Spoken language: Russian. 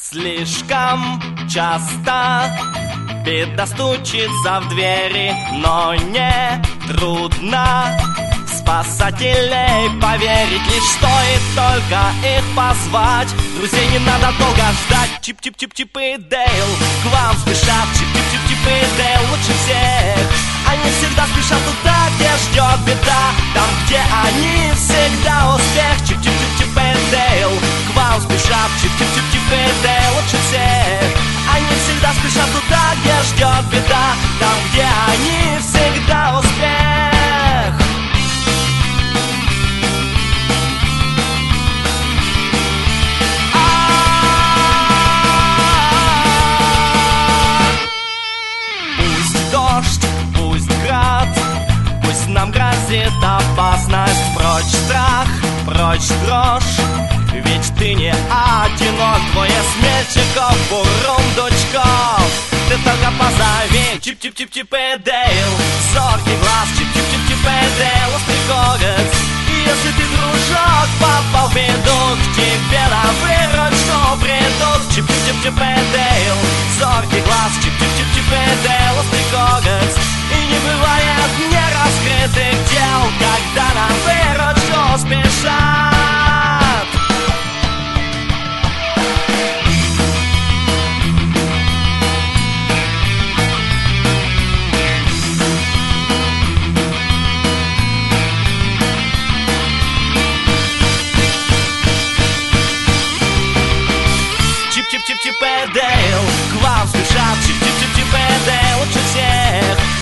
Слишком часто беда стучится в двери, но не трудно спасателей поверить. Лишь стоит только их позвать, друзей не надо долго ждать. Чип-чип-чип-чип и Дейл к вам спешат. Чип-чип-чип-чип и Дейл лучше всех. Они всегда спешат туда, где ждет беда, там, где они всегда успех. Чип-чип-чип-чип и Дейл к вам спешат. Чип-чип-чип-чип и Дейл лучше всех. Они всегда спешат туда, где ждет беда, там, где они всегда успех. Пусть дождь, пусть град, пусть нам грозит опасность. Прочь страх, прочь дрожь, ведь ты не одинок. Двое смельчаков, бурундучков, ты только позови. Чип-чип-чип-чип и Дейл, зоркий глаз. Чип-чип-чип-чип и Дейл, острый коготь. И если ты, дружок, попал в беду, к тебе на выручку придут. Чип-чип-чип-чип и Дейл, зоркий глаз. Чип-чип-чип-чип и Дейл, острый коготь. И не бывает нераскрытых дел, когда на выручку спешат. Чип-чип-чип-чип и Дейл.